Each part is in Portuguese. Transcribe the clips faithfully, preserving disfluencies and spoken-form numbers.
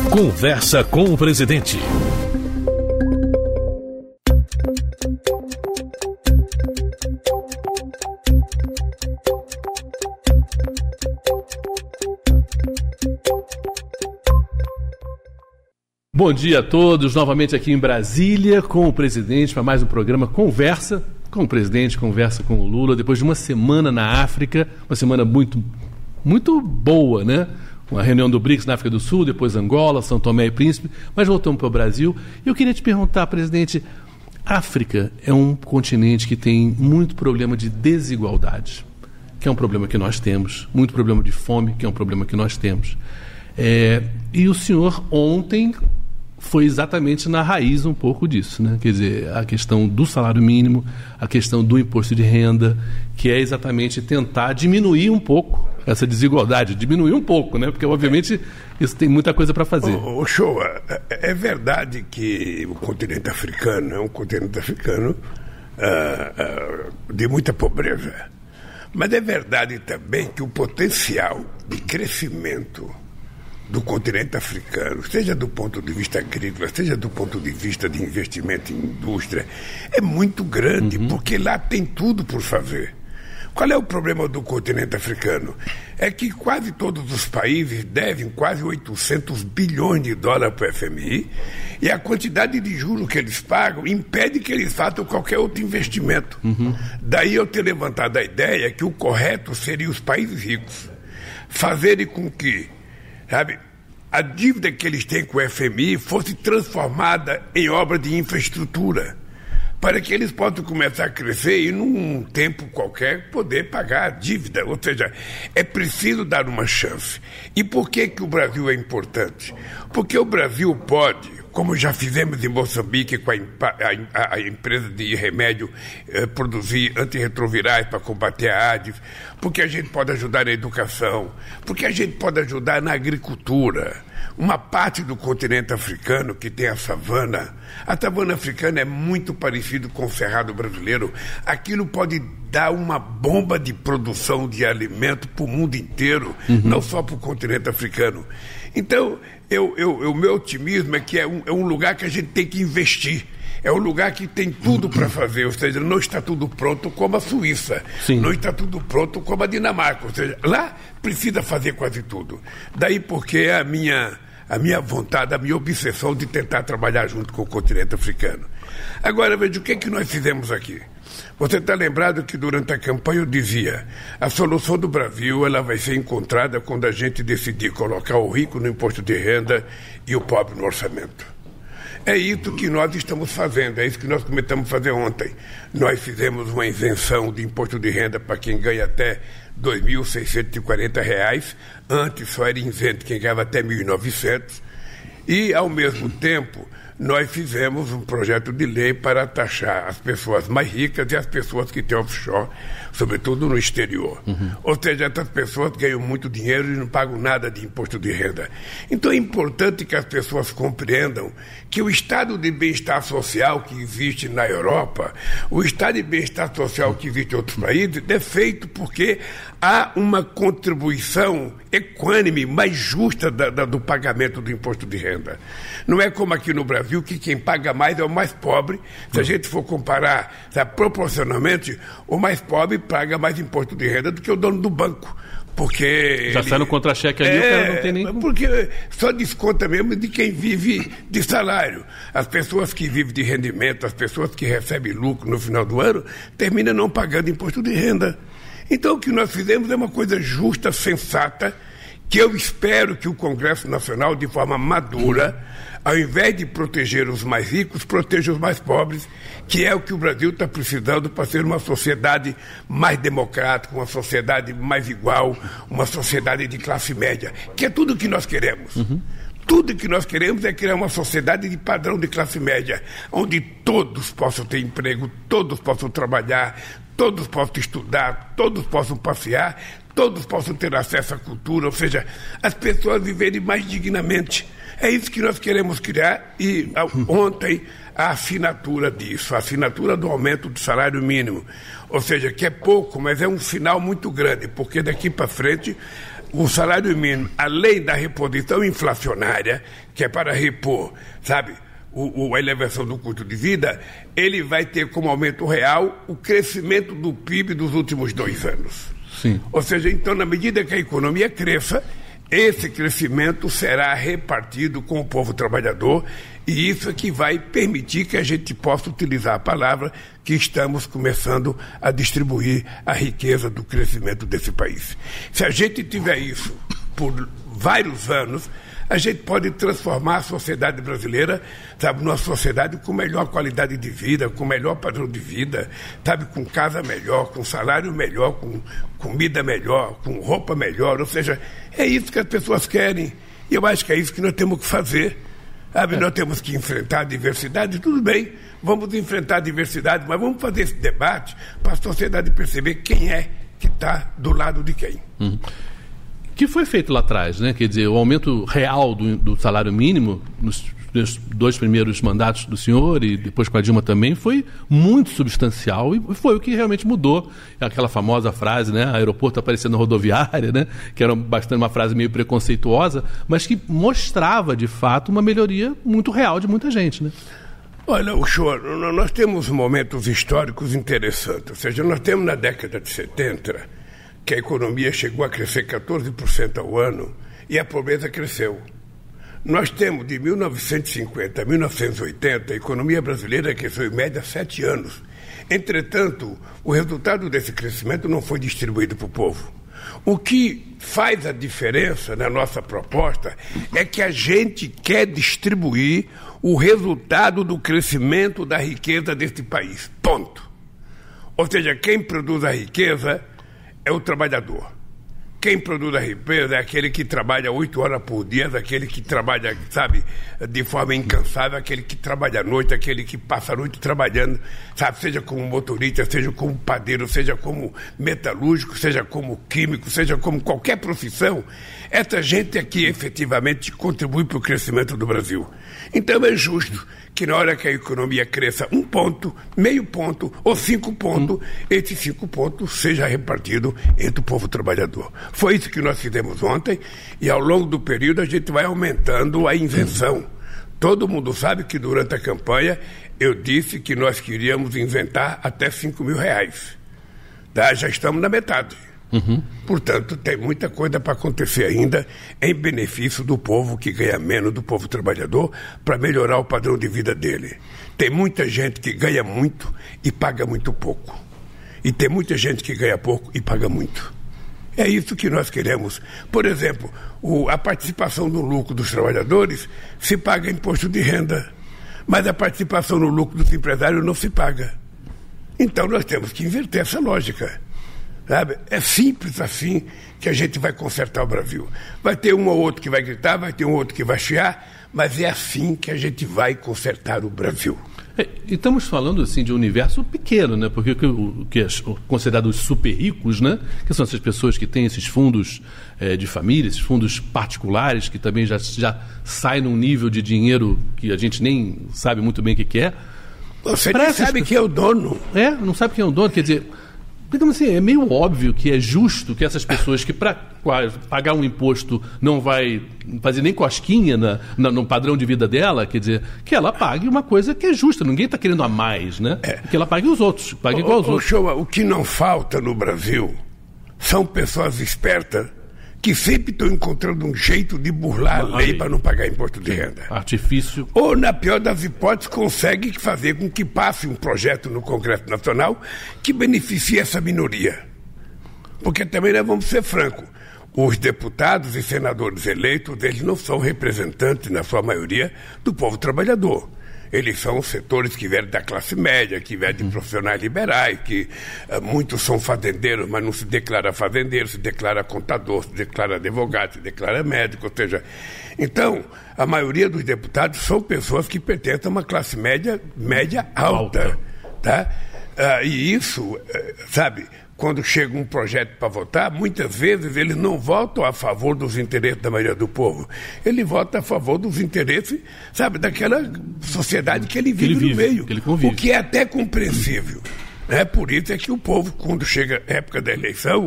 Conversa com o presidente. Bom dia a todos, novamente aqui em Brasília com o presidente para mais um programa Conversa com o presidente, Conversa com o Lula, depois de uma semana na África, uma semana muito, muito boa, né? Uma reunião do BRICS na África do Sul, depois Angola, São Tomé e Príncipe, mas voltamos para o Brasil. E eu queria te perguntar, presidente, África é um continente que tem muito problema de desigualdade, que é um problema que nós temos, muito problema de fome, que é um problema que nós temos. É, e o senhor ontem foi exatamente na raiz um pouco disso, né? Quer dizer, a questão do salário mínimo, a questão do imposto de renda, que é exatamente tentar diminuir um pouco essa desigualdade, diminuir um pouco, né? Porque, obviamente, isso tem muita coisa para fazer. Ô, ô Shoa, é verdade que o continente africano é um continente africano uh, uh, de muita pobreza. Mas é verdade também que o potencial de crescimento do continente africano, seja do ponto de vista agrícola, seja do ponto de vista de investimento em indústria, é muito grande, uhum. porque lá tem tudo por fazer. Qual é o problema do continente africano? É que quase todos os países devem quase oitocentos bilhões de dólares para o F M I e a quantidade de juros que eles pagam impede que eles façam qualquer outro investimento. Uhum. Daí eu ter levantado a ideia que o correto seria os países ricos fazerem com que, sabe, a dívida que eles têm com o F M I fosse transformada em obra de infraestrutura, para que eles possam começar a crescer e, num tempo qualquer, poder pagar a dívida. Ou seja, é preciso dar uma chance. E por que que o Brasil é importante? Porque o Brasil pode, como já fizemos em Moçambique com a, a, a empresa de remédio eh, produzir antirretrovirais para combater a AIDS, porque a gente pode ajudar na educação, porque a gente pode ajudar na agricultura. Uma parte do continente africano que tem a savana, a savana africana é muito parecido com o cerrado brasileiro. Aquilo pode dar uma bomba de produção de alimento para o mundo inteiro, uhum. não só para o continente africano. Então, eu, eu, o meu otimismo é que é um, é um lugar que a gente tem que investir. É um lugar que tem tudo para fazer, ou seja, não está tudo pronto como a Suíça, Sim. não está tudo pronto como a Dinamarca, ou seja, lá precisa fazer quase tudo. Daí porque a minha, a minha vontade, a minha obsessão de tentar trabalhar junto com o continente africano. Agora, veja, o que é que nós fizemos aqui? Você está lembrado que durante a campanha eu dizia, a solução do Brasil ela vai ser encontrada quando a gente decidir colocar o rico no imposto de renda e o pobre no orçamento. É isso que nós estamos fazendo, é isso que nós começamos a fazer ontem. Nós fizemos uma isenção de imposto de renda para quem ganha até dois mil seiscentos e quarenta reais, antes só era isento quem ganhava até mil e novecentos, e, ao mesmo tempo, nós fizemos um projeto de lei para taxar as pessoas mais ricas e as pessoas que têm offshore, sobretudo no exterior. Uhum. Ou seja, essas pessoas ganham muito dinheiro e não pagam nada de imposto de renda. Então é importante que as pessoas compreendam que o estado de bem-estar social que existe na Europa, o estado de bem-estar social que existe em outros países, é feito porque há uma contribuição equânime, mais justa da, da, do pagamento do imposto de renda. Não é como aqui no Brasil, que quem paga mais é o mais pobre. Se a gente for comparar, sabe, proporcionalmente, o mais pobre paga mais imposto de renda do que o dono do banco. Porque já ele, sai no contra-cheque ali, é, o cara não tem nem... Porque só desconta mesmo de quem vive de salário. As pessoas que vivem de rendimento, as pessoas que recebem lucro no final do ano, terminam não pagando imposto de renda. Então o que nós fizemos é uma coisa justa, sensata, que eu espero que o Congresso Nacional, de forma madura, ao invés de proteger os mais ricos, proteja os mais pobres, que é o que o Brasil está precisando para ser uma sociedade mais democrática, uma sociedade mais igual, uma sociedade de classe média, que é tudo o que nós queremos. Uhum. Tudo que nós queremos é criar uma sociedade de padrão de classe média, onde todos possam ter emprego, todos possam trabalhar, todos possam estudar, todos possam passear, todos possam ter acesso à cultura, ou seja, as pessoas viverem mais dignamente. É isso que nós queremos criar e ontem a assinatura disso, a assinatura do aumento do salário mínimo. Ou seja, que é pouco, mas é um sinal muito grande, porque daqui para frente o salário mínimo, além da reposição inflacionária, que é para repor, sabe, o, o, a elevação do custo de vida, ele vai ter como aumento real o crescimento do P I B dos últimos dois anos. Sim. Ou seja, então, na medida que a economia cresça, esse crescimento será repartido com o povo trabalhador, e isso é que vai permitir que a gente possa utilizar a palavra que estamos começando a distribuir a riqueza do crescimento desse país. Se a gente tiver isso por vários anos, a gente pode transformar a sociedade brasileira, sabe, numa sociedade com melhor qualidade de vida, com melhor padrão de vida, sabe, com casa melhor, com salário melhor, com comida melhor, com roupa melhor. Ou seja, é isso que as pessoas querem. E eu acho que é isso que nós temos que fazer. Sabe, é. Nós temos que enfrentar a diversidade, tudo bem, vamos enfrentar a diversidade, mas vamos fazer esse debate para a sociedade perceber quem é que está do lado de quem. Uhum. Que foi feito lá atrás, né? Quer dizer, o aumento real do, do salário mínimo nos, nos dois primeiros mandatos do senhor e depois com a Dilma também foi muito substancial e foi o que realmente mudou. Aquela famosa frase, né? Aeroporto aparecendo rodoviária, né? Que era bastante uma frase meio preconceituosa, mas que mostrava, de fato, uma melhoria muito real de muita gente, né? Olha, o senhor, nós temos momentos históricos interessantes. Ou seja, nós temos na década de setenta... que a economia chegou a crescer quatorze por cento ao ano e a pobreza cresceu. Nós temos, de mil novecentos e cinquenta a mil novecentos e oitenta, a economia brasileira cresceu em média sete anos. Entretanto, o resultado desse crescimento não foi distribuído para o povo. O que faz a diferença na nossa proposta é que a gente quer distribuir o resultado do crescimento da riqueza deste país. Ponto. Ou seja, quem produz a riqueza é o trabalhador. Quem produz a riqueza é aquele que trabalha oito horas por dia, aquele que trabalha, sabe, de forma incansável, aquele que trabalha à noite, aquele que passa a noite trabalhando, sabe, seja como motorista, seja como padeiro, seja como metalúrgico, seja como químico, seja como qualquer profissão. Essa gente aqui efetivamente contribui para o crescimento do Brasil. Então é justo que na hora que a economia cresça um ponto, meio ponto ou cinco pontos, hum. esses cinco pontos seja repartido entre o povo trabalhador. Foi isso que nós fizemos ontem e ao longo do período a gente vai aumentando a isenção. Hum. Todo mundo sabe que durante a campanha eu disse que nós queríamos isentar até cinco mil reais. Tá? Já estamos na metade. Uhum. Portanto, tem muita coisa para acontecer ainda em benefício do povo que ganha menos, do povo trabalhador, para melhorar o padrão de vida dele. Tem muita gente que ganha muito e paga muito pouco. E tem muita gente que ganha pouco e paga muito. É isso que nós queremos. Por exemplo, o, a participação no lucro dos trabalhadores se paga imposto de renda, mas a participação no lucro dos empresários não se paga. Então nós temos que inverter essa lógica. Sabe? É simples assim que a gente vai consertar o Brasil. Vai ter um ou outro que vai gritar, vai ter um ou outro que vai chiar, mas é assim que a gente vai consertar o Brasil. É, e estamos falando assim de um universo pequeno, né? Porque o que é considerado os super ricos, né? Que são essas pessoas que têm esses fundos é, de família, esses fundos particulares, que também já, já saem num nível de dinheiro que a gente nem sabe muito bem o que, que é. Você nem sabe quem é o dono. É, não sabe quem é o dono, quer dizer... Então, assim, é meio óbvio que é justo que essas pessoas que para pagar um imposto não vai fazer nem cosquinha na, na, no padrão de vida dela, quer dizer, que ela pague uma coisa que é justa. Ninguém está querendo a mais, né? É. Que ela pague os outros, pague o, igual aos o, outros. Show, o que não falta no Brasil são pessoas espertas que sempre estão encontrando um jeito de burlar a lei para não pagar imposto de renda. Artifício. Ou, na pior das hipóteses, consegue fazer com que passe um projeto no Congresso Nacional que beneficie essa minoria. Porque também nós vamos ser francos. Os deputados e senadores eleitos, eles não são representantes, na sua maioria, do povo trabalhador. Eles são setores que vieram da classe média, que vieram de profissionais liberais, que uh, muitos são fazendeiros, mas não se declara fazendeiro, se declara contador, se declara advogado, se declara médico, ou seja... Então, a maioria dos deputados são pessoas que pertencem a uma classe média, média alta, alta. Tá? Uh, e isso, uh, sabe... Quando chega um projeto para votar, muitas vezes eles não votam a favor dos interesses da maioria do povo. Ele vota a favor dos interesses, sabe, daquela sociedade que ele vive, que ele vive no meio. Que ele convive. O que é até compreensível. Né? Por isso é que o povo, quando chega a época da eleição,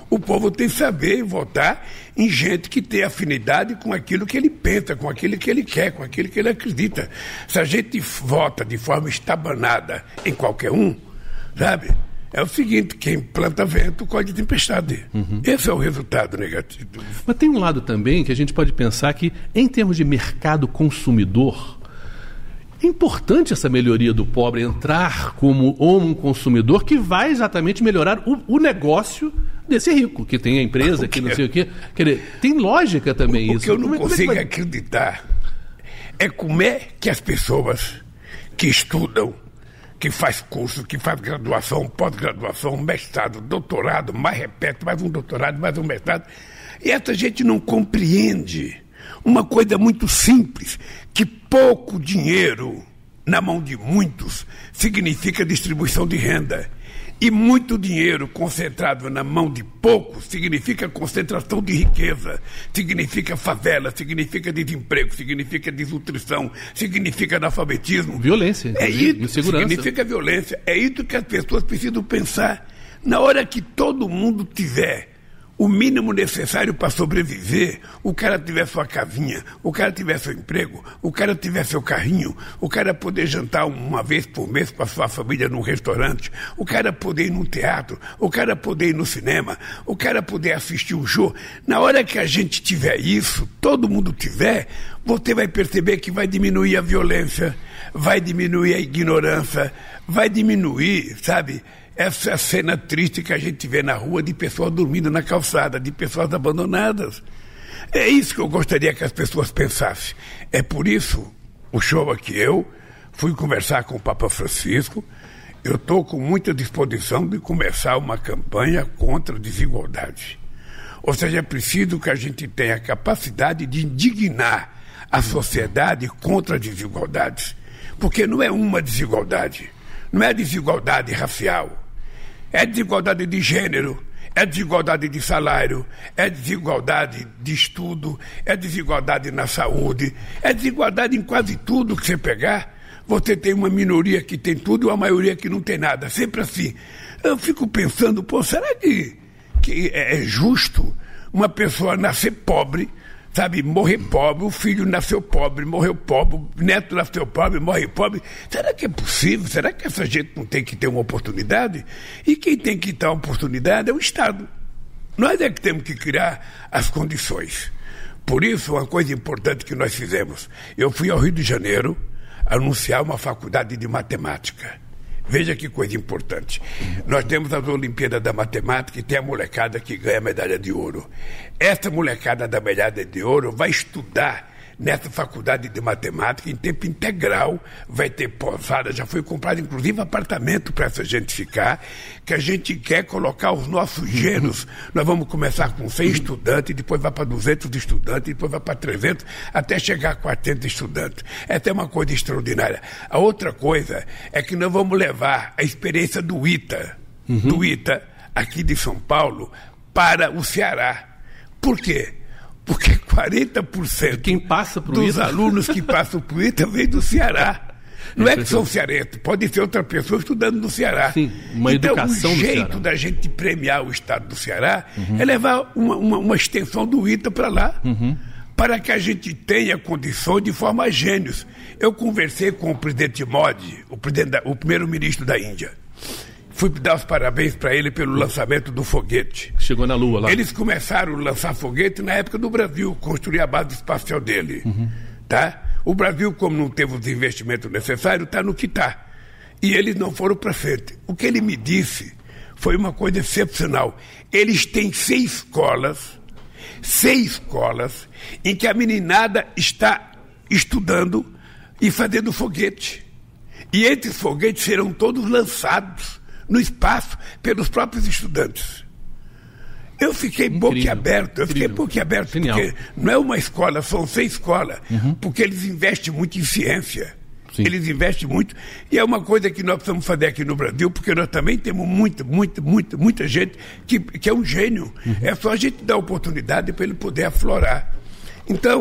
O povo tem que saber votar em gente que tem afinidade com aquilo que ele pensa, com aquilo que ele quer, com aquilo que ele acredita. Se a gente vota de forma estabanada em qualquer um, sabe? É o seguinte, quem planta vento colhe tempestade. Uhum. Esse é o resultado negativo. Mas tem um lado também que a gente pode pensar que, em termos de mercado consumidor, é importante essa melhoria do pobre entrar como um consumidor que vai exatamente melhorar o, o negócio desse rico, que tem a empresa, que não sei o quê. Quer dizer, tem lógica também o, isso. O que eu não como consigo é, vai... acreditar é como é que as pessoas que estudam, que faz curso, que faz graduação, pós-graduação, mestrado, doutorado, mais repete, mais um doutorado, mais um mestrado, e essa gente não compreende uma coisa muito simples, que pouco dinheiro na mão de muitos significa distribuição de renda. E muito dinheiro concentrado na mão de poucos significa concentração de riqueza, significa favela, significa desemprego, significa desnutrição, significa analfabetismo. Violência, é isso, insegurança. Significa violência. É isso que as pessoas precisam pensar. Na hora que todo mundo tiver o mínimo necessário para sobreviver, o cara tiver sua casinha, o cara tiver seu emprego, o cara tiver seu carrinho, o cara poder jantar uma vez por mês com a sua família num restaurante, o cara poder ir no teatro, o cara poder ir no cinema, o cara poder assistir um show. Na hora que a gente tiver isso, todo mundo tiver, você vai perceber que vai diminuir a violência, vai diminuir a ignorância, vai diminuir, sabe, essa cena triste que a gente vê na rua de pessoas dormindo na calçada, de pessoas abandonadas. É isso que eu gostaria que as pessoas pensassem. É por isso, o show aqui, eu fui conversar com o Papa Francisco, eu estou com muita disposição de começar uma campanha contra a desigualdade. Ou seja, é preciso que a gente tenha a capacidade de indignar a sociedade contra as desigualdades. Porque não é uma desigualdade, não é desigualdade racial. É desigualdade de gênero, é desigualdade de salário, é desigualdade de estudo, é desigualdade na saúde, é desigualdade em quase tudo que você pegar. Você tem uma minoria que tem tudo e uma maioria que não tem nada, sempre assim. Eu fico pensando, pô, será que, que é justo uma pessoa nascer pobre, sabe, morrer pobre, o filho nasceu pobre, morreu pobre, o neto nasceu pobre, morre pobre? Será que é possível? Será que essa gente não tem que ter uma oportunidade? E quem tem que ter uma oportunidade é o Estado. Nós é que temos que criar as condições. Por isso, uma coisa importante que nós fizemos, eu fui ao Rio de Janeiro anunciar uma faculdade de matemática. Veja que coisa importante. Nós temos as Olimpíadas da Matemática e tem a molecada que ganha a medalha de ouro. Essa molecada da medalha de ouro vai estudar nessa faculdade de matemática em tempo integral, vai ter posada, já foi comprado inclusive apartamento para essa gente ficar, que a gente quer colocar os nossos gênios. Nós vamos começar com cem estudantes, depois vai para duzentos estudantes, depois vai para trezentos, até chegar a quatrocentos estudantes. Essa é uma coisa extraordinária. A outra coisa é que nós vamos levar a experiência do ITA, uhum. do ITA, aqui de São Paulo, para o Ceará. Por quê? Porque quarenta por cento quem passa pro dos ITA... alunos que passam para o ITA vem do Ceará. Não é, é que são cearenses, pode ser outra pessoa estudando no Ceará. Sim, uma então, educação o jeito do Ceará. Da gente premiar o estado do Ceará uhum. é levar uma, uma, uma extensão do ITA para lá, uhum. para que a gente tenha condições de formar gênios. Eu conversei com o presidente Modi, o, presidente da, o primeiro-ministro da Índia. Fui dar os parabéns para ele pelo lançamento do foguete. Chegou na Lua lá. Eles começaram a lançar foguete na época do Brasil, construir a base espacial dele. Uhum. Tá? O Brasil, como não teve os investimentos necessários, está no que está. E eles não foram para frente. O que ele me disse foi uma coisa excepcional. Eles têm seis escolas, seis escolas, em que a meninada está estudando e fazendo foguete. E esses foguetes serão todos lançados no espaço pelos próprios estudantes. Eu fiquei boquiaberto, eu fiquei boquiaberto, porque não é uma escola, são seis escolas, uhum. porque eles investem muito em ciência. Sim. Eles investem muito, e é uma coisa que nós precisamos fazer aqui no Brasil, porque nós também temos muita, muita, muita, muita gente que, que é um gênio. Uhum. É só a gente dar oportunidade para ele poder aflorar. Então,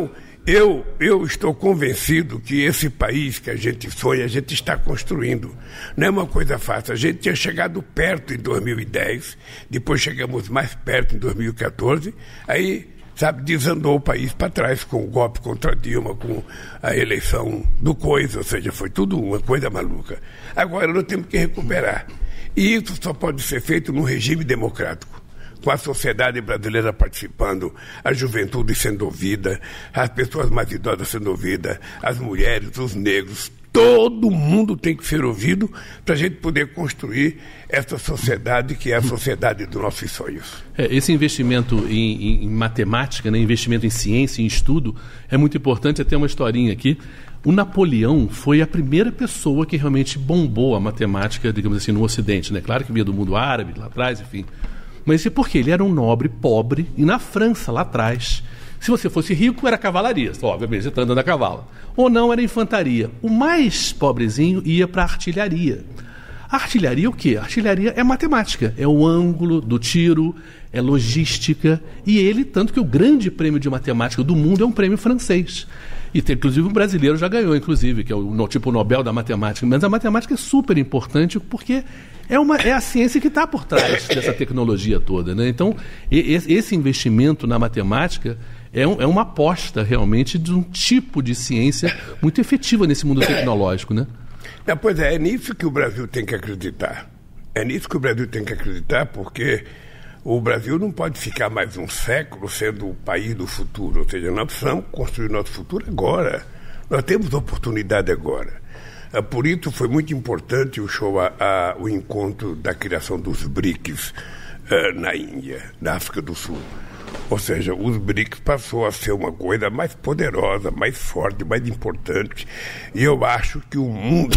eu, eu estou convencido que esse país que a gente sonha, a gente está construindo. Não é uma coisa fácil. A gente tinha chegado perto em dois mil e dez, depois chegamos mais perto em dois mil e quatorze, aí, sabe, desandou o país para trás com o golpe contra Dilma, com a eleição do Coisa, ou seja, foi tudo uma coisa maluca. Agora nós temos que recuperar. E isso só pode ser feito num regime democrático, com a sociedade brasileira participando, a juventude sendo ouvida, as pessoas mais idosas sendo ouvidas, as mulheres, os negros, todo mundo tem que ser ouvido para a gente poder construir essa sociedade que é a sociedade dos nossos sonhos. É, esse investimento em, em, em matemática, né, investimento em ciência, em estudo, é muito importante. Até uma historinha aqui. O Napoleão foi a primeira pessoa que realmente bombou a matemática, digamos assim, no Ocidente, né? Claro que vinha do mundo árabe, lá atrás, enfim. Mas isso é porque ele era um nobre pobre, e na França, lá atrás, se você fosse rico, era cavalaria, obviamente, você está andando a cavalo. Ou não, era infantaria. O mais pobrezinho ia para a artilharia. A artilharia é o quê? A artilharia é matemática, é o ângulo do tiro, é logística, e ele, tanto que o grande prêmio de matemática do mundo é um prêmio francês. E tem, inclusive, um brasileiro já ganhou, inclusive, que é o tipo Nobel da matemática. Mas a matemática é super importante porque é, uma, é a ciência que está por trás dessa tecnologia toda, né? Então, e, esse investimento na matemática é, um, é uma aposta, realmente, de um tipo de ciência muito efetiva nesse mundo tecnológico, né? Não, pois é, é nisso que o Brasil tem que acreditar. É nisso que o Brasil tem que acreditar, porque o Brasil não pode ficar mais um século sendo o país do futuro. Ou seja, nós precisamos construir nosso futuro agora. Nós temos oportunidade agora. Por isso foi muito importante o show, a, a, o encontro da criação dos BRICS uh, na Índia, na África do Sul. Ou seja, os BRICS passou a ser uma coisa mais poderosa, mais forte, mais importante. E eu acho que o mundo...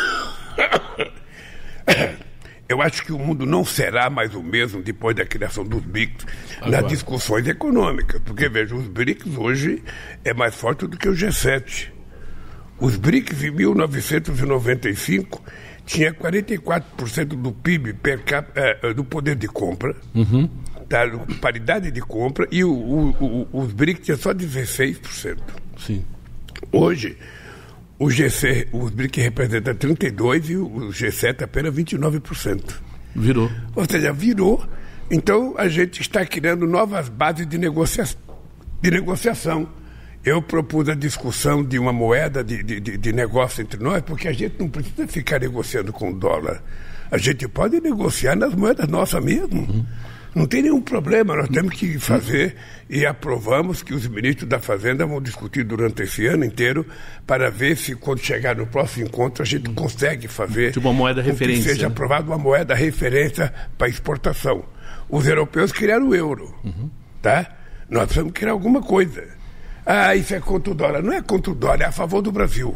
Eu acho que o mundo não será mais o mesmo depois da criação dos BRICS nas discussões econômicas. Porque, veja, os BRICS hoje é mais forte do que o G sete. Os BRICS, em mil novecentos e noventa e cinco, tinha quarenta e quatro por cento do P I B per capita, eh, do poder de compra, uhum. da paridade de compra, e o, o, o, os BRICS tinham só dezesseis por cento. Sim. Hoje, o G C, os BRICS representam trinta e dois por cento e o G sete apenas vinte e nove por cento. Virou. Ou seja, virou. Então, a gente está criando novas bases de, negocia... de negociação. Eu propus a discussão de uma moeda de, de, de negócio entre nós, porque a gente não precisa ficar negociando com dólar. A gente pode negociar nas moedas nossas mesmo. Uhum. Não tem nenhum problema, nós temos que fazer e aprovamos que os ministros da Fazenda vão discutir durante esse ano inteiro para ver se, quando chegar no próximo encontro, a gente consegue fazer tipo uma moeda referência, que seja aprovada uma moeda referência para exportação. Os europeus criaram o euro, uhum. tá? Nós precisamos criar alguma coisa. Ah, isso é contra o dólar. Não é contra o dólar, é a favor do Brasil.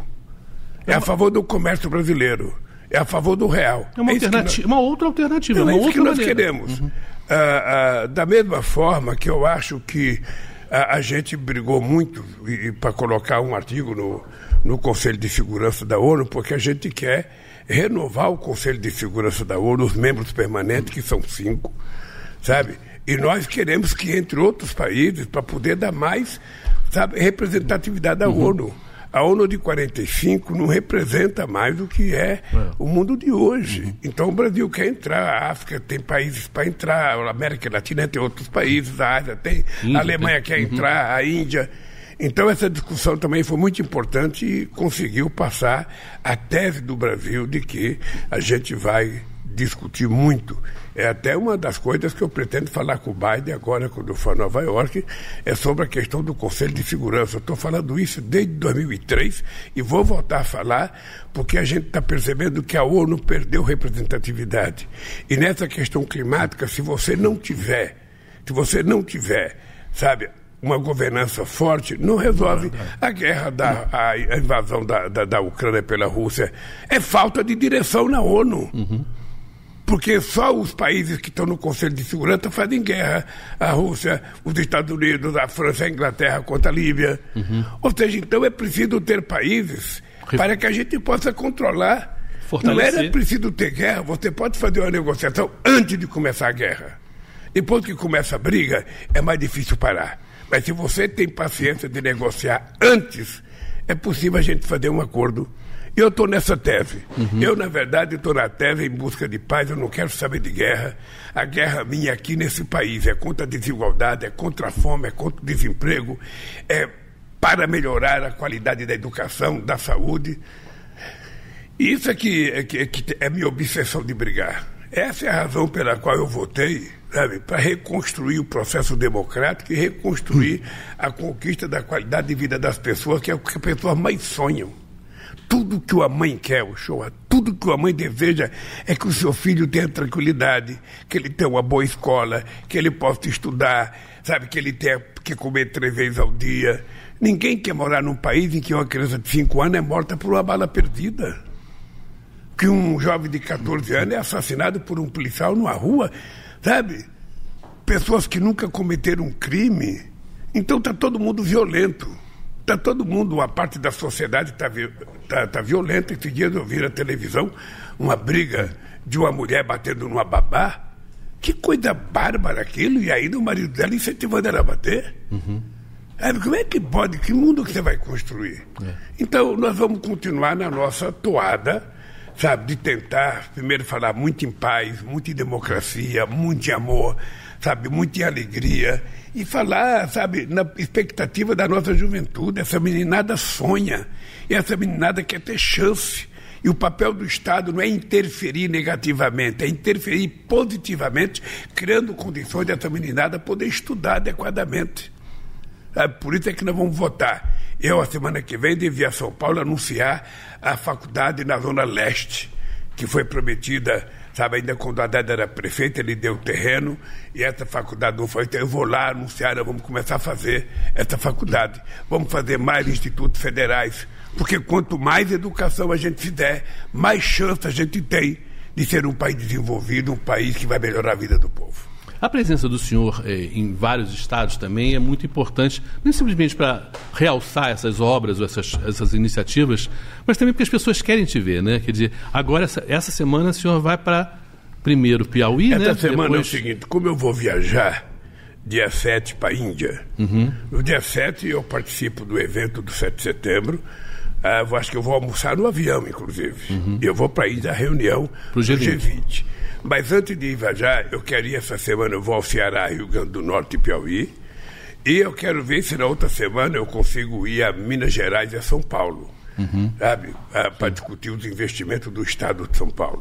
É a favor do comércio brasileiro. É a favor do real. É uma, é alternativa, nós... uma outra alternativa. Não, uma é isso outra que nós maneira. queremos. Uhum. Ah, ah, da mesma forma que eu acho que a, a gente brigou muito para colocar um artigo no, no Conselho de Segurança da ONU, porque a gente quer renovar o Conselho de Segurança da ONU, os membros permanentes, que são cinco, sabe? E nós queremos que entre outros países para poder dar mais, sabe, representatividade da uhum. ONU. A ONU de quarenta e cinco não representa mais o que é, é. o mundo de hoje. Uhum. Então o Brasil quer entrar, a África tem países para entrar, a América Latina tem outros países, a Ásia tem, Índia, a Alemanha tem. quer uhum. entrar, a Índia. Então essa discussão também foi muito importante e conseguiu passar a tese do Brasil de que a gente vai discutir muito. É até uma das coisas que eu pretendo falar com o Biden agora, quando eu for a Nova York, é sobre a questão do Conselho de Segurança. Eu estou falando isso desde dois mil e três e vou voltar a falar porque a gente está percebendo que a ONU perdeu representatividade. E nessa questão climática, se você não tiver, se você não tiver, sabe, uma governança forte, não resolve a guerra, da, a invasão da, da, da Ucrânia pela Rússia. É falta de direção na ONU. Uhum. Porque só os países que estão no Conselho de Segurança fazem guerra. A Rússia, os Estados Unidos, a França, a Inglaterra contra a Líbia. Uhum. Ou seja, então é preciso ter países Ref... para que a gente possa controlar. Fortalecer. Não era preciso ter guerra, você pode fazer uma negociação antes de começar a guerra. Depois que começa a briga, é mais difícil parar. Mas se você tem paciência de negociar antes, é possível a gente fazer um acordo. Eu estou nessa tese. Uhum. Eu, na verdade, estou na tese em busca de paz. Eu não quero saber de guerra. A guerra minha aqui nesse país é contra a desigualdade, é contra a fome, é contra o desemprego, é para melhorar a qualidade da educação, da saúde. E isso é que é, que, é, que é minha obsessão de brigar. Essa é a razão pela qual eu votei, sabe, para reconstruir o processo democrático e reconstruir a conquista da qualidade de vida das pessoas, que é o que as pessoas mais sonham. Tudo que a mãe quer, o show, tudo que a mãe deseja é que o seu filho tenha tranquilidade, que ele tenha uma boa escola, que ele possa estudar, sabe, que ele tenha que comer três vezes ao dia. Ninguém quer morar num país em que uma criança de cinco anos é morta por uma bala perdida. Que um jovem de catorze anos é assassinado por um policial numa rua, sabe? Pessoas que nunca cometeram um crime. Então está todo mundo violento. Está todo mundo, uma parte da sociedade está tá, tá violenta. Esses dias eu vi na televisão uma briga de uma mulher batendo numa babá. Que coisa bárbara aquilo. E ainda o marido dela incentivando ela a bater. Uhum. É, como é que pode? Que mundo que você vai construir? É. Então nós vamos continuar na nossa toada, sabe, de tentar, primeiro, falar muito em paz, muito em democracia, muito em amor, sabe, muito em alegria, e falar, sabe, na expectativa da nossa juventude. Essa meninada sonha, e essa meninada quer ter chance. E o papel do Estado não é interferir negativamente, é interferir positivamente, criando condições dessa meninada poder estudar adequadamente. Sabe, por isso é que nós vamos votar. Eu, a semana que vem, devi a São Paulo anunciar a faculdade na Zona Leste, que foi prometida, sabe, ainda quando a Haddad era prefeito, ele deu o terreno, e essa faculdade não foi. Então eu vou lá anunciar, nós vamos começar a fazer essa faculdade. Vamos fazer mais institutos federais, porque quanto mais educação a gente fizer, mais chance a gente tem de ser um país desenvolvido, um país que vai melhorar a vida do povo. A presença do senhor eh, em vários estados também é muito importante, não simplesmente para realçar essas obras ou essas, essas iniciativas, mas também porque as pessoas querem te ver, né? Quer dizer, agora, essa, essa semana, o senhor vai para, primeiro, Piauí, essa né? Essa semana Depois... é o seguinte, como eu vou viajar dia sete para a Índia, uhum. no dia sete eu participo do evento do sete de setembro, ah, eu acho que eu vou almoçar no avião, inclusive. Uhum. Eu vou para a Índia, a reunião do G vinte. Mas antes de ir viajar, eu quero ir essa semana, eu vou ao Ceará, Rio Grande do Norte e Piauí. E eu quero ver se na outra semana eu consigo ir a Minas Gerais e a São Paulo, uhum. sabe? Ah, para discutir os investimentos do Estado de São Paulo.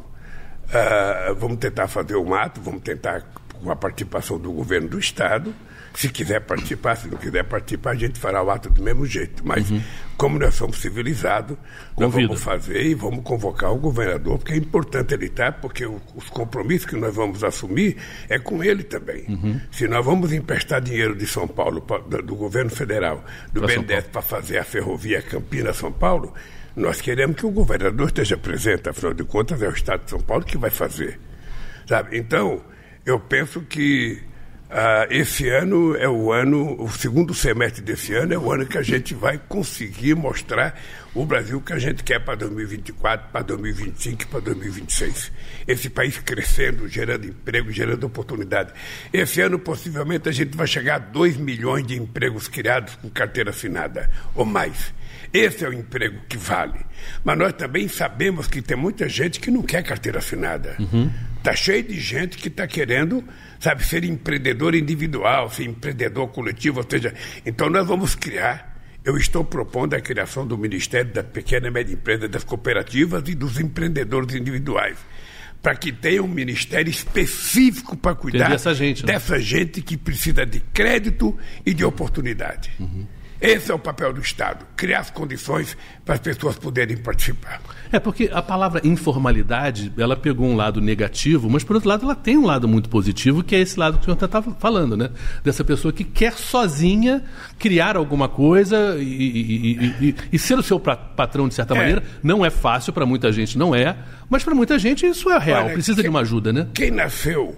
Ah, vamos tentar fazer um ato, vamos tentar com a participação do governo do Estado. Se quiser participar, se não quiser participar, a gente fará o ato do mesmo jeito. Mas, uhum. como nós somos civilizados, nós vamos fazer e vamos convocar o governador, porque é importante ele estar, porque o, os compromissos que nós vamos assumir é com ele também. Uhum. Se nós vamos emprestar dinheiro de São Paulo, pra, do, do governo federal, do B N D E S, para fazer a ferrovia Campinas-São Paulo, nós queremos que o governador esteja presente. Afinal de contas, é o Estado de São Paulo que vai fazer. Sabe? Então, eu penso que Uh, esse ano é o ano, o segundo semestre desse ano é o ano que a gente vai conseguir mostrar o Brasil que a gente quer para dois mil e vinte e quatro, para dois mil e vinte e cinco e para dois mil e vinte e seis. Esse país crescendo, gerando emprego, gerando oportunidade. Esse ano, possivelmente, a gente vai chegar a dois milhões de empregos criados com carteira assinada, ou mais. Esse é o emprego que vale. Mas nós também sabemos que tem muita gente que não quer carteira assinada. Uhum. Está cheio de gente que está querendo, sabe, ser empreendedor individual, ser empreendedor coletivo, ou seja, então nós vamos criar, eu estou propondo a criação do Ministério da Pequena e Média Empresa, das cooperativas e dos empreendedores individuais, para que tenha um ministério específico para cuidar dessa gente, né? dessa gente que precisa de crédito e de oportunidade. Uhum. Esse é o papel do Estado, criar as condições para as pessoas poderem participar. É, porque a palavra informalidade, ela pegou um lado negativo, mas, por outro lado, ela tem um lado muito positivo, que é esse lado que o senhor está falando, né? Dessa pessoa que quer sozinha criar alguma coisa e, e, e, e, e ser o seu patrão, de certa é. maneira. Não é fácil, para muita gente não é, mas para muita gente isso é real, Olha, precisa quem, de uma ajuda, né? Quem nasceu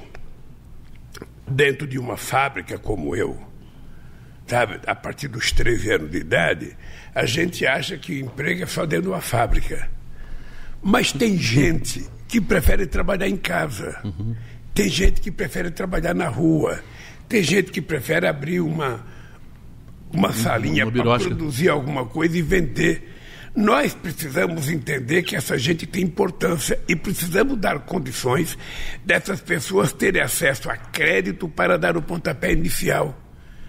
dentro de uma fábrica como eu, sabe, a partir dos treze anos de idade, a gente acha que o emprego é só dentro de uma fábrica. Mas tem gente que prefere trabalhar em casa. Uhum. Tem gente que prefere trabalhar na rua. Tem gente que prefere abrir uma, uma salinha para produzir alguma coisa e vender. Nós precisamos entender que essa gente tem importância e precisamos dar condições dessas pessoas terem acesso a crédito para dar o pontapé inicial.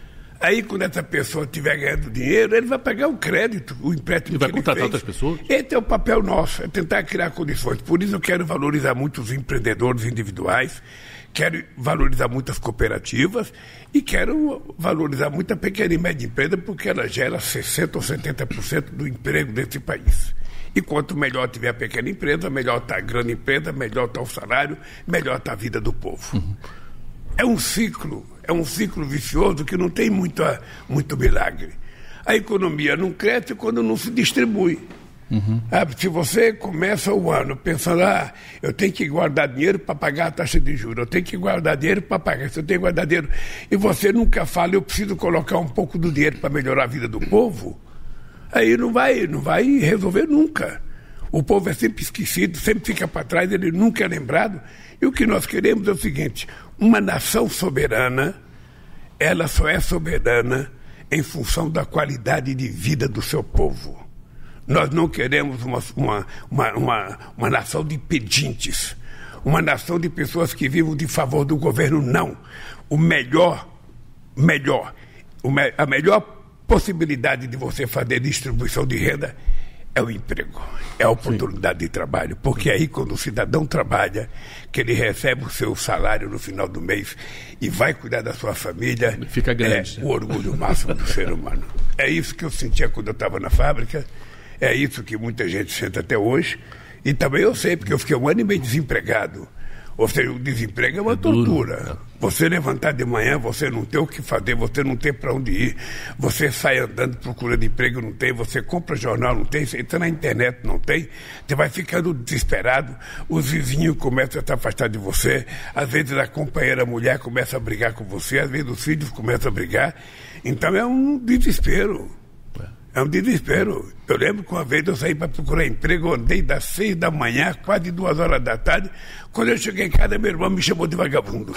Aí, quando essa pessoa estiver ganhando dinheiro, ele vai pagar o crédito, o empréstimo e vai que ele contratar fez. Outras pessoas? Esse é o papel nosso, é tentar criar condições. Por isso eu quero valorizar muito os empreendedores individuais, quero valorizar muito as cooperativas e quero valorizar muito a pequena e média empresa, porque ela gera sessenta por cento ou setenta por cento do emprego desse país. E quanto melhor tiver a pequena empresa, melhor está a grande empresa, melhor está o salário, melhor está a vida do povo. Uhum. É um ciclo, é um ciclo vicioso que não tem muito, muito milagre. A economia não cresce quando não se distribui. Uhum. Ah, se você começa o ano pensando, ah, eu tenho que guardar dinheiro para pagar a taxa de juros, eu tenho que guardar dinheiro para pagar isso, eu tenho que guardar dinheiro, e você nunca fala, eu preciso colocar um pouco do dinheiro para melhorar a vida do povo, aí não vai, não vai resolver nunca. O povo é sempre esquecido, sempre fica para trás, ele nunca é lembrado. E o que nós queremos é o seguinte: uma nação soberana, ela só é soberana em função da qualidade de vida do seu povo. Nós não queremos uma, uma, uma, uma, uma nação de pedintes, uma nação de pessoas que vivam de favor do governo, não. O melhor, melhor, o me, a melhor possibilidade de você fazer distribuição de renda é o emprego, é a oportunidade Sim. de trabalho, porque aí quando o cidadão trabalha, que ele recebe o seu salário no final do mês e vai cuidar da sua família, fica grande, é o orgulho máximo do ser humano. É isso que eu sentia quando eu estava na fábrica, é isso que muita gente sente até hoje, e também eu sei, porque eu fiquei um ano e meio desempregado. Ou seja, o desemprego é uma é tortura. Duro. Você levantar de manhã, você não tem o que fazer, você não tem para onde ir, você sai andando procurando emprego, não tem, você compra jornal, não tem, você entra na internet, não tem, você vai ficando desesperado, os vizinhos começam a se afastar de você, às vezes a companheira a mulher começa a brigar com você, às vezes os filhos começam a brigar, então é um desespero. É um desespero. Eu lembro que uma vez eu saí para procurar emprego, eu andei das seis da manhã, quase duas horas da tarde. Quando eu cheguei em casa, meu irmão me chamou de vagabundo.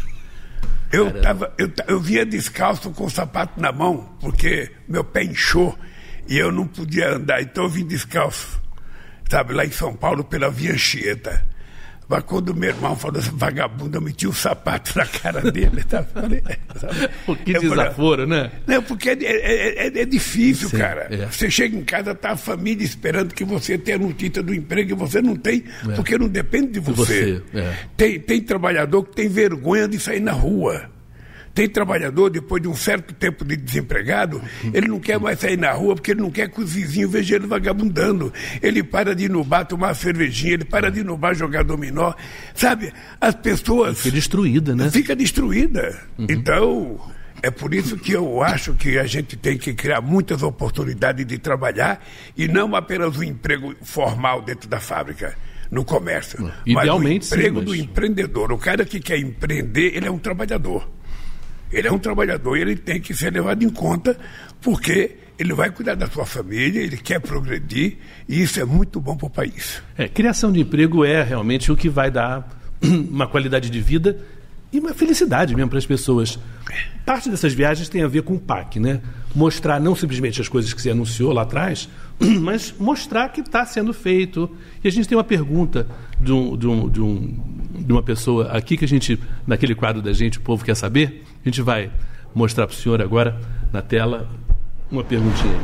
Eu, tava, eu, eu vinha descalço com o sapato na mão, porque meu pé inchou e eu não podia andar, então eu vim descalço. Sabe, lá em São Paulo, pela Via Anchieta. Mas quando meu irmão falou assim, vagabundo, eu meti o sapato na cara dele. Tá? Falei, sabe? Pô, que desaforo, né? Não, porque é, é, é, é difícil, Sim, cara. É. Você chega em casa, tá a família esperando que você tenha notícia do emprego e você não tem, é. porque não depende de você. De você é. tem, tem trabalhador que tem vergonha de sair na rua. Tem trabalhador, depois de um certo tempo de desempregado, ele não quer mais sair na rua porque ele não quer que os vizinhos vejam ele vagabundando. Ele para de ir no bar tomar uma cervejinha, ele para de ir no bar jogar dominó. Sabe, as pessoas... Fica destruída, né? Fica destruída. Uhum. Então, é por isso que eu acho que a gente tem que criar muitas oportunidades de trabalhar e não apenas um emprego formal dentro da fábrica, no comércio. Idealmente, mas o emprego sim, mas... do empreendedor. O cara que quer empreender, ele é um trabalhador. Ele é um trabalhador e ele tem que ser levado em conta porque ele vai cuidar da sua família, ele quer progredir e isso é muito bom para o país. É, criação de emprego é realmente o que vai dar uma qualidade de vida e uma felicidade mesmo para as pessoas. Parte dessas viagens tem a ver com o P A C, né? Mostrar não simplesmente as coisas que se anunciou lá atrás, mas mostrar que está sendo feito. E a gente tem uma pergunta de, um, de, um, de, um, de uma pessoa aqui que a gente, naquele quadro da gente, o povo quer saber. A gente vai mostrar para o senhor agora na tela uma perguntinha.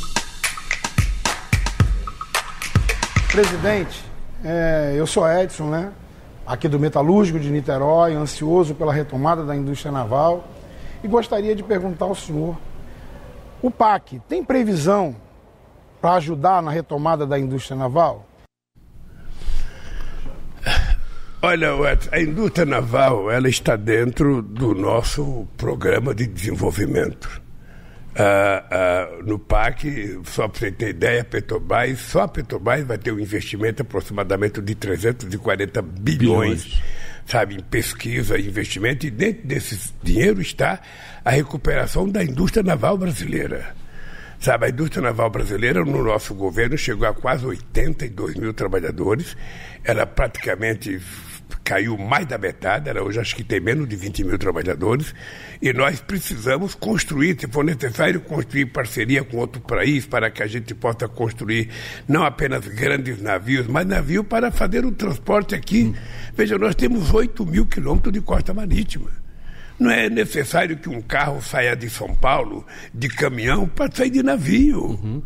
Presidente, é, eu sou Edson, né? Aqui do Metalúrgico de Niterói, ansioso pela retomada da indústria naval. E gostaria de perguntar ao senhor, o P A C tem previsão para ajudar na retomada da indústria naval? Olha, a indústria naval, ela está dentro do nosso programa de desenvolvimento. Ah, ah, no P A C, só para você ter ideia, a Petrobras, só a Petrobras vai ter um investimento aproximadamente de trezentos e quarenta bilhões, bilhões. Sabe, em pesquisa e investimento, e dentro desse dinheiro está a recuperação da indústria naval brasileira. Sabe, a indústria naval brasileira, no nosso governo, chegou a quase oitenta e dois mil trabalhadores. Ela praticamente caiu mais da metade, ela hoje acho que tem menos de vinte mil trabalhadores, e nós precisamos construir, se for necessário, construir parceria com outro país para que a gente possa construir não apenas grandes navios, mas navios para fazer o transporte aqui. Hum. Veja, nós temos oito mil quilômetros de costa marítima. Não é necessário que um carro saia de São Paulo, de caminhão, para sair de navio. Uhum.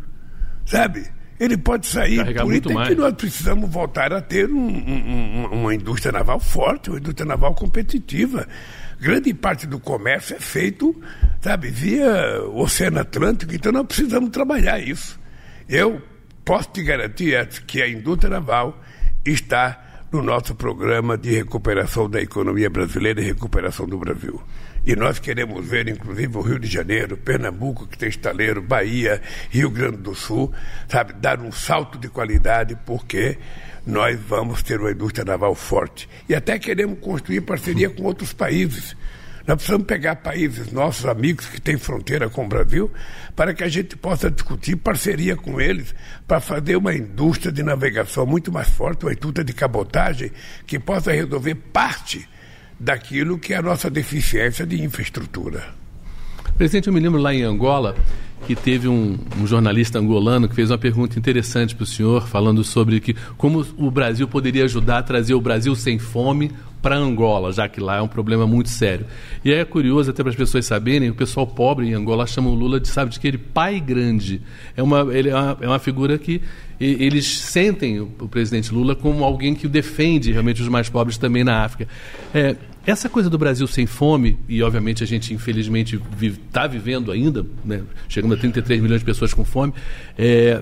Sabe? Ele pode sair. Carregar por muito isso mais. que nós precisamos voltar a ter um, um, uma indústria naval forte, uma indústria naval competitiva. Grande parte do comércio é feito, sabe, via o Oceano Atlântico, então nós precisamos trabalhar isso. Eu posso te garantir que a indústria naval está no nosso programa de recuperação da economia brasileira e recuperação do Brasil. E nós queremos ver, inclusive, o Rio de Janeiro, Pernambuco, que tem estaleiro, Bahia, Rio Grande do Sul, sabe, dar um salto de qualidade, porque nós vamos ter uma indústria naval forte. E até queremos construir parceria com outros países. Nós precisamos pegar países, nossos amigos que têm fronteira com o Brasil, para que a gente possa discutir parceria com eles, para fazer uma indústria de navegação muito mais forte, uma indústria de cabotagem, que possa resolver parte daquilo que é a nossa deficiência de infraestrutura. Presidente, eu me lembro lá em Angola que teve um, um jornalista angolano que fez uma pergunta interessante para o senhor, falando sobre que, como o Brasil poderia ajudar a trazer o Brasil sem fome para Angola, já que lá é um problema muito sério. E aí é curioso, até para as pessoas saberem, o pessoal pobre em Angola chama o Lula de, sabe, de que ele pai grande. É uma, ele é uma, é uma figura que e, eles sentem o, o presidente Lula como alguém que defende realmente os mais pobres também na África. É, essa coisa do Brasil sem fome, e obviamente a gente infelizmente está vive, vivendo ainda, né, chegando a trinta e três milhões de pessoas com fome, é,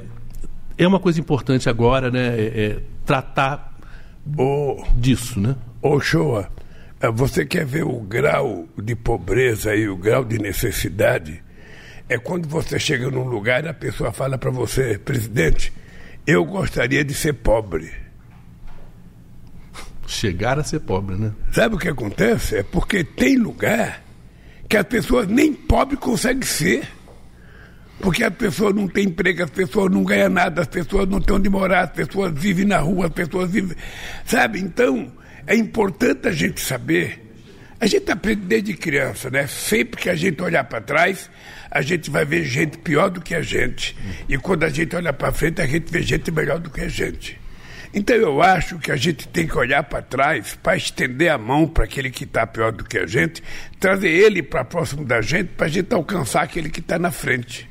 é uma coisa importante agora, né, é, é tratar oh, disso, né? Ô, Shoa, você quer ver o grau de pobreza e o grau de necessidade? É quando você chega num lugar e a pessoa fala para você, presidente, eu gostaria de ser pobre. Chegar a ser pobre, né? Sabe o que acontece? É porque tem lugar que as pessoas nem pobre conseguem ser. Porque as pessoas não têm emprego, as pessoas não ganham nada, as pessoas não têm onde morar, as pessoas vivem na rua, as pessoas vivem... Sabe, então... É importante a gente saber, a gente aprende desde criança, né? Sempre que a gente olhar para trás, a gente vai ver gente pior do que a gente. E quando a gente olha para frente, a gente vê gente melhor do que a gente. Então eu acho que a gente tem que olhar para trás para estender a mão para aquele que está pior do que a gente, trazer ele para próximo da gente, para a gente alcançar aquele que está na frente.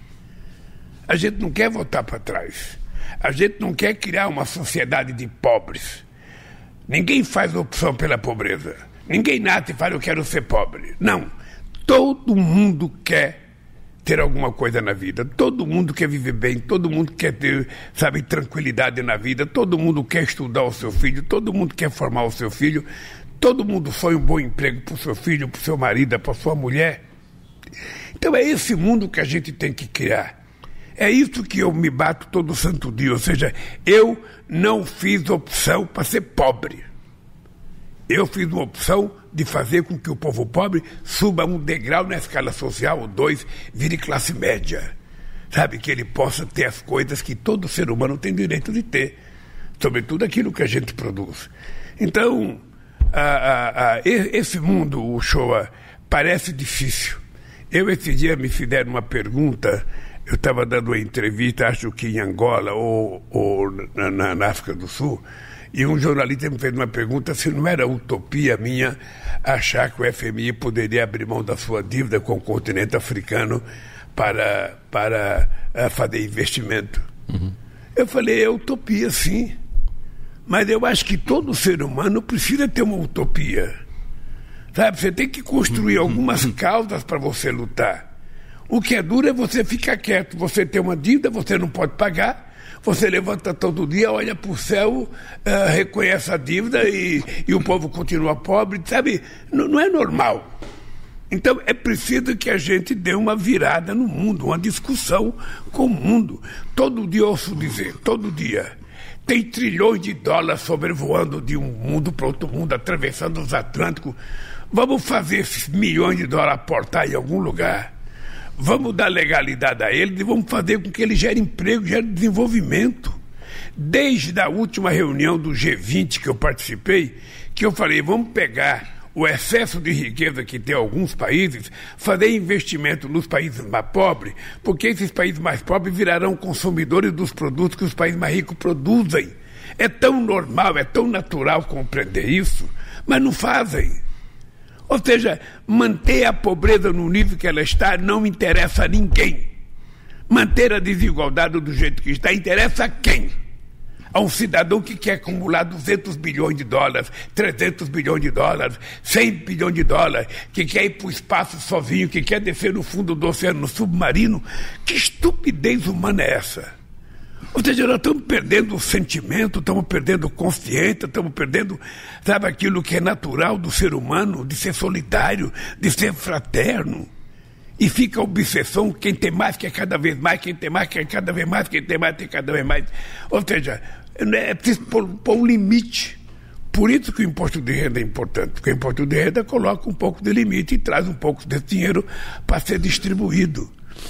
A gente não quer voltar para trás. A gente não quer criar uma sociedade de pobres. Ninguém faz opção pela pobreza. Ninguém nasce e fala, eu quero ser pobre. Não. Todo mundo quer ter alguma coisa na vida. Todo mundo quer viver bem. Todo mundo quer ter, sabe, tranquilidade na vida. Todo mundo quer estudar o seu filho. Todo mundo quer formar o seu filho. Todo mundo sonha um bom emprego para o seu filho, para o seu marido, para a sua mulher. Então é esse mundo que a gente tem que criar. É isso que eu me bato todo santo dia, ou seja, eu não fiz opção para ser pobre. Eu fiz uma opção de fazer com que o povo pobre suba um degrau na escala social, ou dois, vire classe média. Sabe, que ele possa ter as coisas que todo ser humano tem direito de ter, sobretudo aquilo que a gente produz. Então, a, a, a, esse mundo, o Shoa, parece difícil. Eu, esse dia, me fizeram uma pergunta. Eu estava dando uma entrevista, acho que em Angola ou, ou na, na, na África do Sul, e um jornalista me fez uma pergunta se não era utopia minha achar que o F M I poderia abrir mão da sua dívida com o continente africano para, para uh, fazer investimento. Uhum. Eu falei, é utopia sim, mas eu acho que todo ser humano precisa ter uma utopia. Sabe, você tem que construir uhum. algumas causas para você lutar. O que é duro é você ficar quieto. Você tem uma dívida, você não pode pagar. Você levanta todo dia, olha para o céu, uh, reconhece a dívida e, e o povo continua pobre. Sabe, não, não é normal. Então é preciso que a gente dê uma virada no mundo, uma discussão com o mundo. Todo dia eu ouço dizer, todo dia. Tem trilhões de dólares sobrevoando de um mundo para outro mundo, atravessando os Atlânticos. Vamos fazer esses milhões de dólares aportar em algum lugar. vamos dar legalidade a eles e vamos fazer com que eles gerem emprego, gerem desenvolvimento. Desde a última reunião do G vinte que eu participei, que eu falei, vamos pegar o excesso de riqueza que tem alguns países, fazer investimento nos países mais pobres, porque esses países mais pobres virarão consumidores dos produtos que os países mais ricos produzem. É tão normal, é tão natural compreender isso, mas não fazem. Ou seja, manter a pobreza no nível que ela está não interessa a ninguém. Manter a desigualdade do jeito que está interessa a quem? A um cidadão que quer acumular duzentos bilhões de dólares, trezentos bilhões de dólares, cem bilhões de dólares, que quer ir para o espaço sozinho, que quer descer no fundo do oceano submarino. Que estupidez humana é essa? Ou seja, nós estamos perdendo o sentimento, estamos perdendo consciência, estamos perdendo, sabe, aquilo que é natural do ser humano, de ser solidário, de ser fraterno. E fica a obsessão, quem tem mais quer cada vez mais, quem tem mais quer cada vez mais, quem tem mais tem cada vez mais. Ou seja, é preciso pôr, pôr um limite. Por isso que o imposto de renda é importante, porque o imposto de renda coloca um pouco de limite e traz um pouco desse dinheiro para ser distribuído.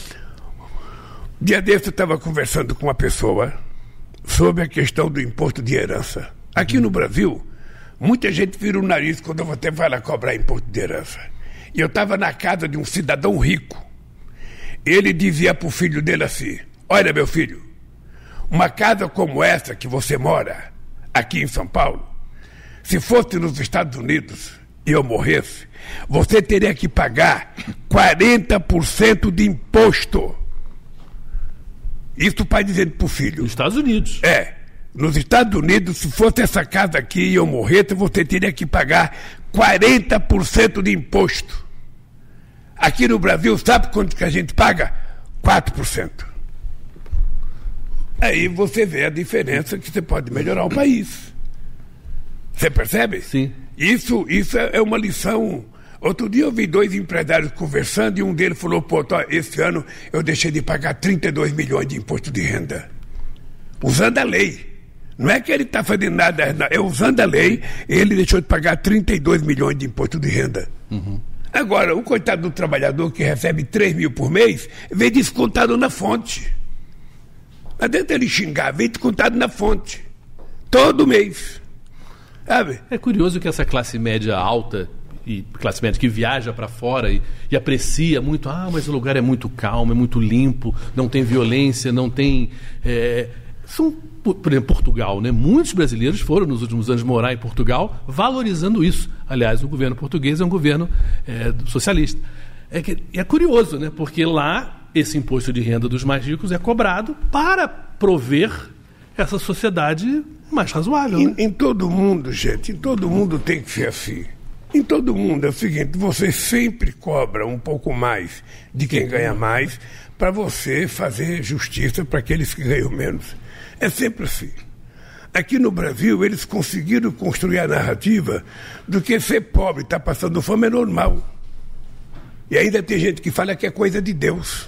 Dia desse eu estava conversando com uma pessoa sobre a questão do imposto de herança. Aqui no Brasil, muita gente vira o nariz quando você vai lá cobrar imposto de herança. E eu estava na casa de um cidadão rico. Ele dizia para o filho dele assim, olha, meu filho, uma casa como essa que você mora, aqui em São Paulo, se fosse nos Estados Unidos e eu morresse, você teria que pagar quarenta por cento de imposto. Isso o pai dizendo para o filho. Nos Estados Unidos. É. Nos Estados Unidos, se fosse essa casa aqui e eu morresse, você teria que pagar quarenta por cento de imposto. Aqui no Brasil, sabe quanto que a gente paga? quatro por cento. Aí você vê a diferença que você pode melhorar o país. Você percebe? Sim. Isso, isso é uma lição. Outro dia eu vi dois empresários conversando e um deles falou, pô, tá, esse ano eu deixei de pagar trinta e dois milhões de imposto de renda. Usando a lei. Não é que ele está fazendo nada, não. É usando a lei, ele deixou de pagar trinta e dois milhões de imposto de renda. Uhum. Agora, o coitado do trabalhador que recebe três mil por mês, vem descontado na fonte. Não adianta ele xingar, vem descontado na fonte. Todo mês. Sabe? É curioso que essa classe média alta e classe média que viaja para fora e, e aprecia muito, ah, mas o lugar é muito calmo, é muito limpo, não tem violência, não tem... É, são, por exemplo, Portugal, né? Muitos brasileiros foram nos últimos anos morar em Portugal valorizando isso. Aliás, o governo português é um governo é, socialista. É, que, é curioso, né? Porque lá esse imposto de renda dos mais ricos é cobrado para prover essa sociedade mais razoável. Em, né? em todo mundo, gente, em todo mundo tem que ser assim. Em todo mundo é o seguinte, você sempre cobra um pouco mais de quem ganha mais para você fazer justiça para aqueles que ganham menos. É sempre assim. Aqui no Brasil, eles conseguiram construir a narrativa do que ser pobre, estar tá passando fome é normal. E ainda tem gente que fala que é coisa de Deus.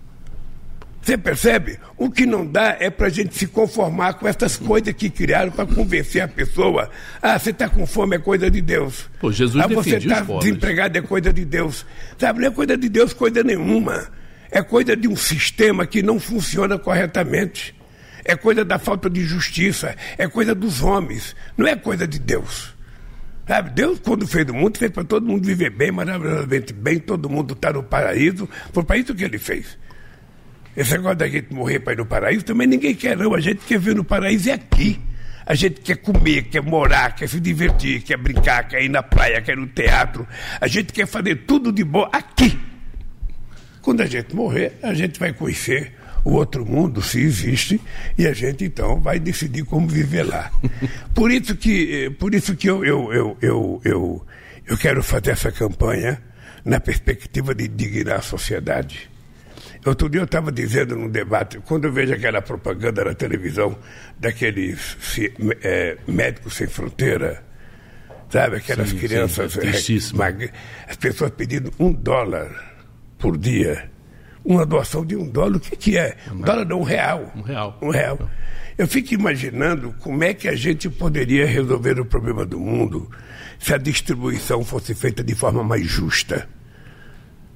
Você percebe? O que não dá é para a gente se conformar com essas coisas que criaram para convencer a pessoa. Ah, você está com fome, é coisa de Deus. Pô, Jesus ah, você está desempregado, é coisa de Deus. Sabe, não é coisa de Deus, coisa nenhuma. É coisa de um sistema que não funciona corretamente. É coisa da falta de justiça. É coisa dos homens. Não é coisa de Deus. Sabe, Deus, quando fez o mundo, fez para todo mundo viver bem, maravilhosamente bem, todo mundo estar no paraíso. Foi para isso que ele fez. Esse negócio da gente morrer para ir no paraíso, também ninguém quer não. A gente quer ver no paraíso é aqui. A gente quer comer, quer morar, quer se divertir, quer brincar, quer ir na praia, quer ir no teatro. A gente quer fazer tudo de bom aqui. Quando a gente morrer, a gente vai conhecer o outro mundo, se existe, e a gente então vai decidir como viver lá. Por isso que, por isso que eu, eu, eu, eu, eu, eu quero fazer essa campanha na perspectiva de dignar a sociedade. Outro dia eu estava dizendo num debate, quando eu vejo aquela propaganda na televisão daqueles se, é, médicos sem fronteira, sabe, aquelas sim, crianças, sim, é, as pessoas pedindo um dólar por dia, uma doação de um dólar, o que, que é? Um dólar não, um real. Um real. Um real. Eu fico imaginando como é que a gente poderia resolver o problema do mundo se a distribuição fosse feita de forma mais justa.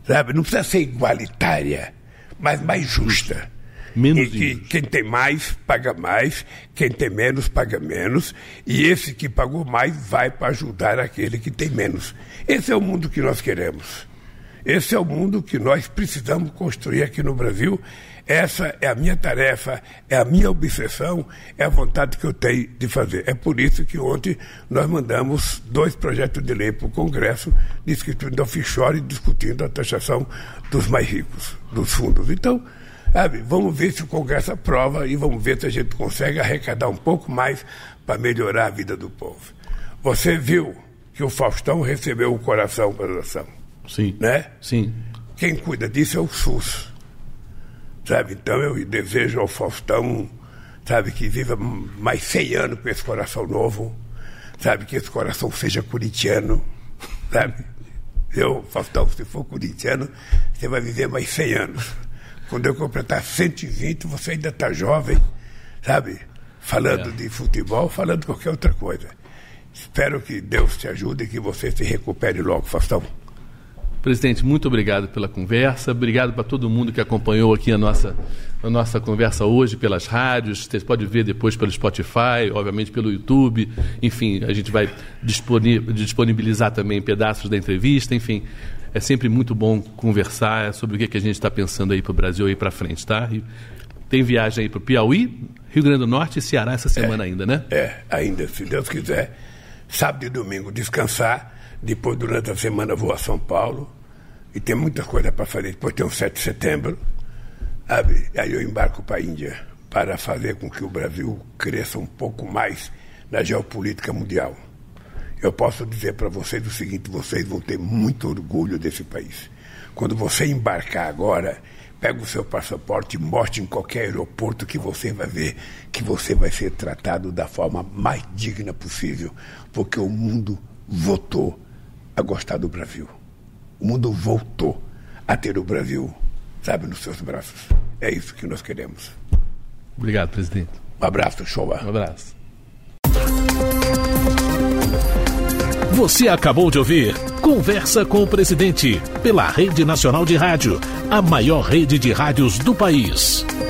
sabe? Não precisa ser igualitária, mas mais justa. Menos e que quem tem mais, paga mais, quem tem menos, paga menos, e esse que pagou mais vai para ajudar aquele que tem menos. Esse é o mundo que nós queremos. Esse é o mundo que nós precisamos construir aqui no Brasil. Essa é a minha tarefa, é a minha obsessão, é a vontade que eu tenho de fazer. É por isso que ontem nós mandamos dois projetos de lei para o Congresso, discutindo offshore e discutindo a taxação dos mais ricos, dos fundos. Então, sabe, vamos ver se o Congresso aprova e vamos ver se a gente consegue arrecadar um pouco mais para melhorar a vida do povo. Você viu que o Faustão recebeu o coração para doação. Sim. Né? Sim. Quem cuida disso é o SUS. Sabe? Então eu desejo ao Faustão, sabe, que viva mais cem anos com esse coração novo, sabe, que esse coração seja corintiano, sabe? Eu, Faustão, se for corintiano, você vai viver mais cem anos. Quando eu completar cento e vinte, você ainda está jovem, sabe? Falando é. de futebol, falando de qualquer outra coisa. Espero que Deus te ajude e que você se recupere logo, Faustão. Presidente, muito obrigado pela conversa, obrigado para todo mundo que acompanhou aqui a nossa, a nossa conversa hoje pelas rádios, você pode ver depois pelo Spotify, obviamente pelo YouTube, enfim, a gente vai disponibilizar também pedaços da entrevista, enfim, é sempre muito bom conversar sobre o que, é que a gente está pensando aí para o Brasil aí para frente, tá? E tem viagem aí para o Piauí, Rio Grande do Norte e Ceará essa semana é, ainda, né? É, ainda, se Deus quiser, sábado e domingo descansar. Depois, durante a semana, vou a São Paulo. E tem muita coisa para fazer. Depois tem o sete de setembro. Sabe? Aí eu embarco para a Índia para fazer com que o Brasil cresça um pouco mais na geopolítica mundial. Eu posso dizer para vocês o seguinte, vocês vão ter muito orgulho desse país. Quando você embarcar agora, pega o seu passaporte e mostre em qualquer aeroporto que você vai ver que você vai ser tratado da forma mais digna possível. Porque o mundo votou a gostar do Brasil. O mundo voltou a ter o Brasil, sabe, nos seus braços. É isso que nós queremos. Obrigado, presidente. Um abraço, Showa. Um abraço. Você acabou de ouvir Conversa com o Presidente, pela Rede Nacional de Rádio, a maior rede de rádios do país.